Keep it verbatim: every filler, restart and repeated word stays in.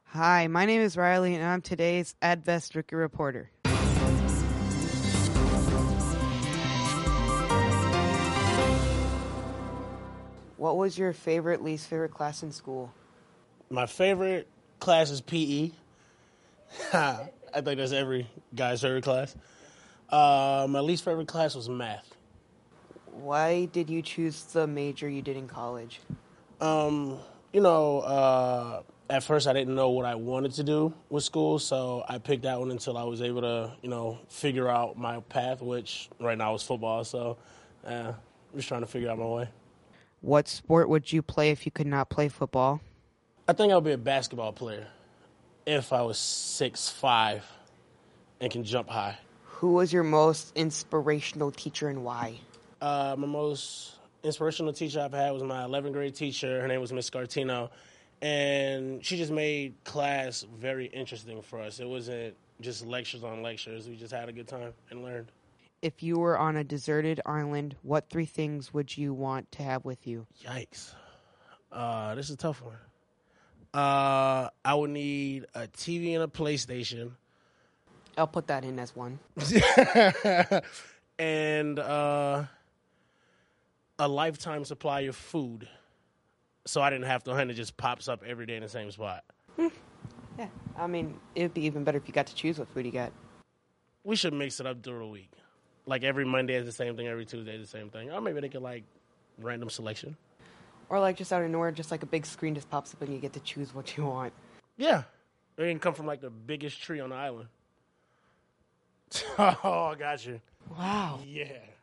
Hi, my name is Riley, and I'm today's Advest Rookie Reporter. What was your favorite, least favorite class in school? My favorite class is P E. I think that's every guy's favorite class. Uh, my least favorite class was math. Why did you choose the major you did in college? Um, you know, uh, at first I didn't know what I wanted to do with school, so I picked that one until I was able to, you know, figure out my path, which right now is football. So, uh, I'm just trying to figure out my way. What sport would you play if you could not play football? I think I'll be a basketball player if I was six five and can jump high. Who was your most inspirational teacher and why? Uh, my most inspirational teacher I've had was my eleventh grade teacher. Her name was Miss Scartino, and she just made class very interesting for us. It wasn't just lectures on lectures. We just had a good time and learned. If you were on a deserted island, what three things would you want to have with you? Yikes. Uh, this is a tough one. Uh, I would need a T V and a PlayStation. I'll put that in as one. and uh, a lifetime supply of food. So I didn't have to hunt. It just pops up every day in the same spot. Yeah, I mean, it would be even better if you got to choose what food you got. We should mix it up during the week. Like every Monday is the same thing, every Tuesday is the same thing. Or maybe they could like random selection. Or like just out of nowhere, just like a big screen just pops up and you get to choose what you want. Yeah. It can come from like the biggest tree on the island. Oh, I got you. Wow. Yeah.